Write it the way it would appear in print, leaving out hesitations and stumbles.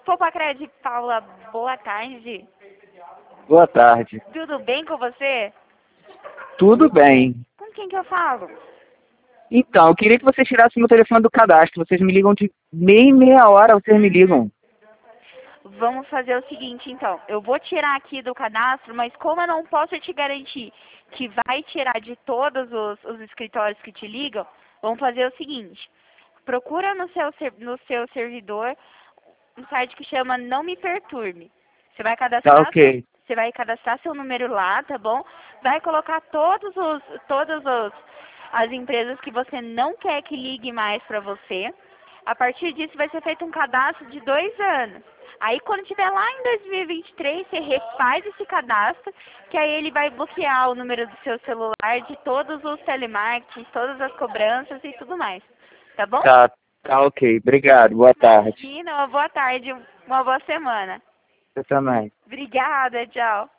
Popacred, Paula, boa tarde. Boa tarde. Tudo bem com você? Tudo bem. Com quem que eu falo? Então, eu queria que vocês tirassem meu telefone do cadastro. Vocês me ligam de meia em meia hora, vocês me ligam. Vamos fazer o seguinte, então. Eu vou tirar aqui do cadastro, mas como eu não posso te garantir que vai tirar de todos os escritórios que te ligam, vamos fazer o seguinte. Procura no seu servidor um site que chama Não Me Perturbe. Você vai Tá cadastrar, ok. você vai cadastrar seu número lá, tá bom? Vai colocar as empresas que você não quer que ligue mais para você. A partir disso vai ser feito um cadastro de 2 anos. Aí quando tiver lá em 2023, você refaz esse cadastro, que aí ele vai bloquear o número do seu celular de todos os telemarketing, todas as cobranças e tudo mais. Tá bom? Tá ok. Obrigado. Boa tarde. Imagina, uma boa tarde, uma boa semana. Você também. Obrigada, tchau.